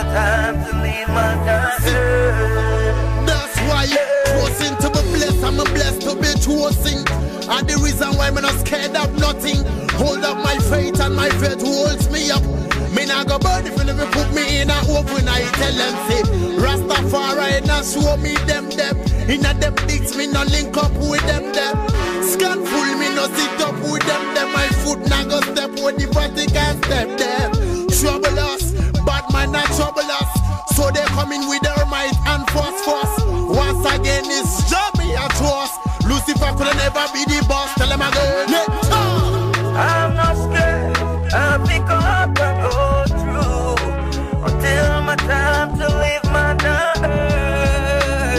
time to leave my daughter. That's why chosen to be blessed, I'm blessed to be chosen. And the reason why I'm not scared of nothing. Hold up my faith and my faith holds me up. Me not go burn if you never put me in a open. I tell them say Rastafari not show me them. In a them dicks me no link up with them. Scan full me no sit up with them. My foot not go step with the body can step them. Trouble us, bad man not trouble us. So they come in with their might and force. Once again it's job me a trust. Lucifer could never be the boss. Tell them again. I'm not scared. I'll pick up and go through until my time to leave my earth.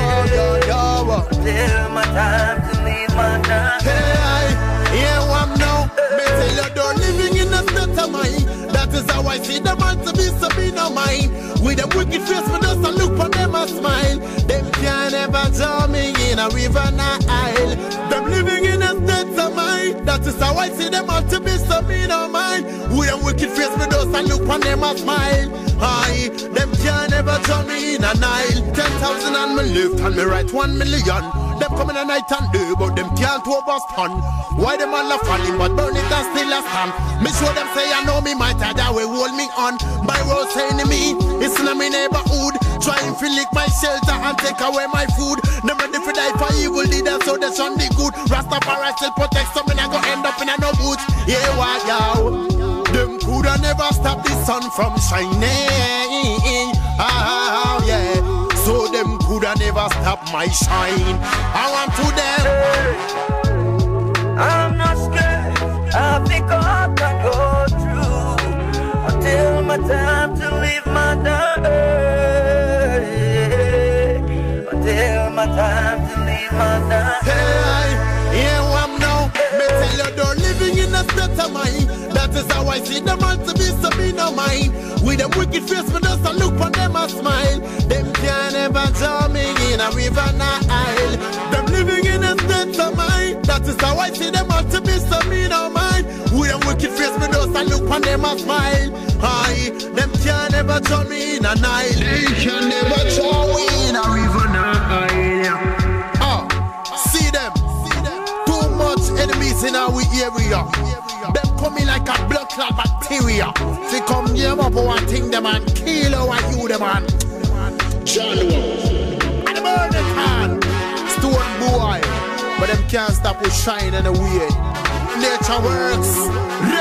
Until my time to leave my earth. Hey, yeah, I'm now. Me tell you, don't living in a state of mind. That is how I see the man to be so be no mind. With a wicked face, me just a look for them a smile. Them can't ever draw me in a river Nile. Them living in a state of mind. That is how I see them all to be so be no mind. With a wicked face, me just a look for them a smile. Aye, them can't ever draw me in a Nile. 10,000 on me left and me right 1 million. Them coming a night and day, but them can't overstand. Why them all a falling, but burn it and still a stand. Me show them say I know me might have that way hold me on. My road saying to me, it's in my neighborhood. Trying to lick my shelter and take away my food. Them ready for die for evil leaders, so they shun the good. Rastafari still protect some, and I go end up in a no boots. Yeah, why yo? Them coulda never stop the sun from shining. Ah, yeah. So them coulda never stop my shine. I want to them. I'm not scared. I'll pick up and go through until my time to leave my earth. Until my time to leave my earth. Hey, here I'm now. Me tell you, don't living in a state of mind. That is how I see them all to be so be no mind. With them wicked face, me just a look on them a smile. Them can't ever draw me in a river Nile. Them living in a state of mind. That is how I see them all to be so be no mind. With them wicked face, me just a look on them a smile. Aye, them can't ever draw me in a Nile. They can never draw me in a river Nile. See them. Too much enemies in our area. Them coming like a blood clot bacteria. They come here up one thing them and kill our you them and John and the burning can Stone boy. But them can't stop with shine and away. Nature works.